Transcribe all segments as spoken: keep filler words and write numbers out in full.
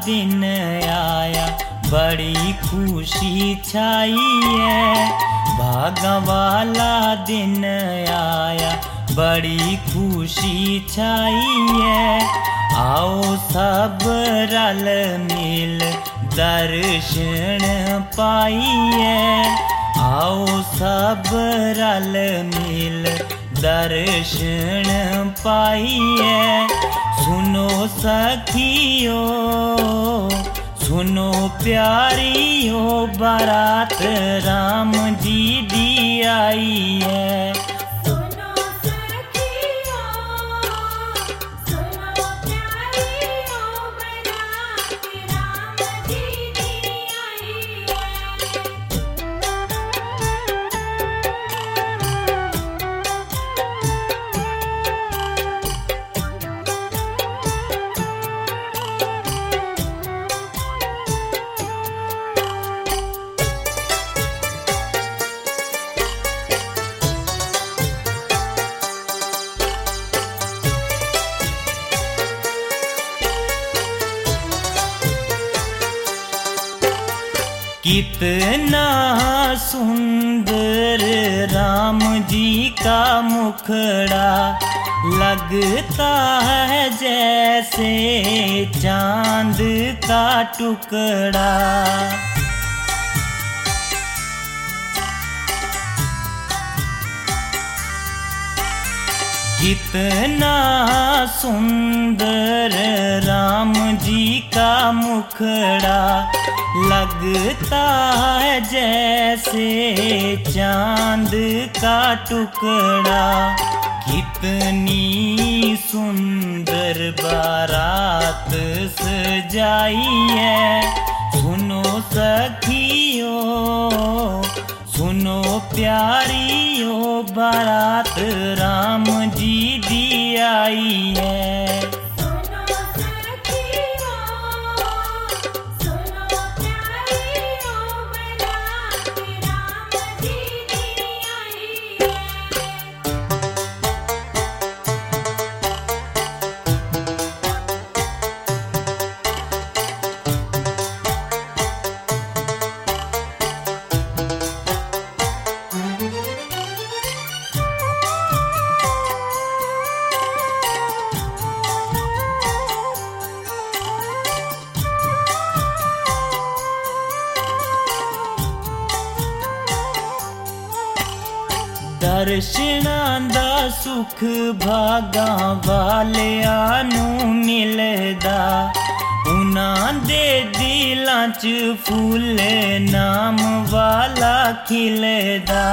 दिन आया, बड़ी खुशी छाई है। भागा वाला दिन आया, बड़ी खुशी छाई है। आओ सब रल मिल दर्शन पाइए, आओ सब रल मिल दर्शन पाइए। सुनो सखियो सुनो प्यारियो, बारात राम जी दी आई है। कितना सुंदर राम जी का मुखड़ा, लगता है जैसे चांद का टुकड़ा। कितना सुंदर राम जी का मुखड़ा, लगता है जैसे चांद का टुकड़ा। कितनी सुंदर बारात सजाई है। सुनो सखियो सुनो प्यारियो, बारात राम जी दी आई है। दर्शनां दा सुख भागा वालियां नूं मिलदा, उन्हां दे दिलां च फुੱਲ नाम वाला खिलदा।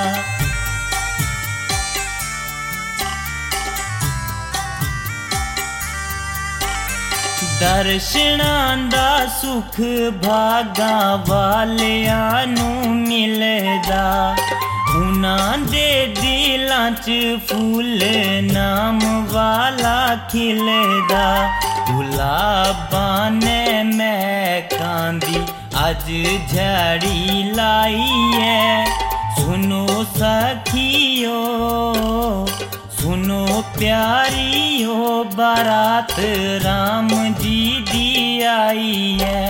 दर्शनां दा सुख भागा वालियां नूं मिलदा, उन्हां दे दिलां च फुੱਲ नाम वाला खिलदा। गुलाबां ने महकां दी अज झड़ी लाई है। सुनो सखियो सुनो प्यारियो, बारात राम जी दी आई है।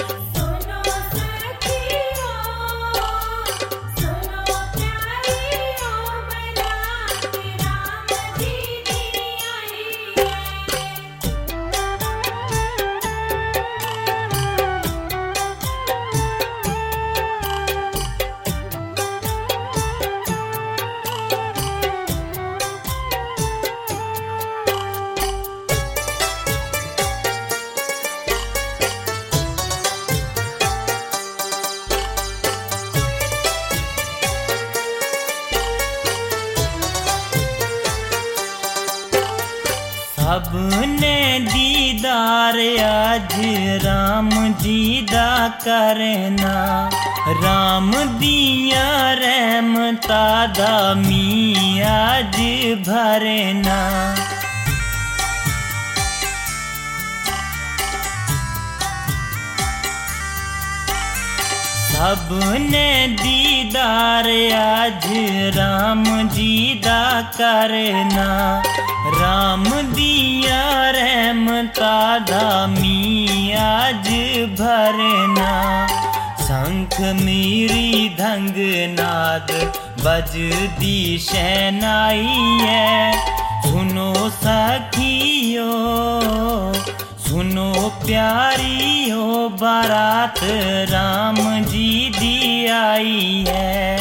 सबने दीदार आज राम जी दा करना, राम दिया रहमता दा मी आज भरना। सबने दीदार आज राम जी दा करना, राम दिया रहमता दा मी आज भरना। शंख मीरी धंग नाद बजदी शहनाई है। सुनो सखियो सुनो प्यारियो, बारात राम जी दी आई है।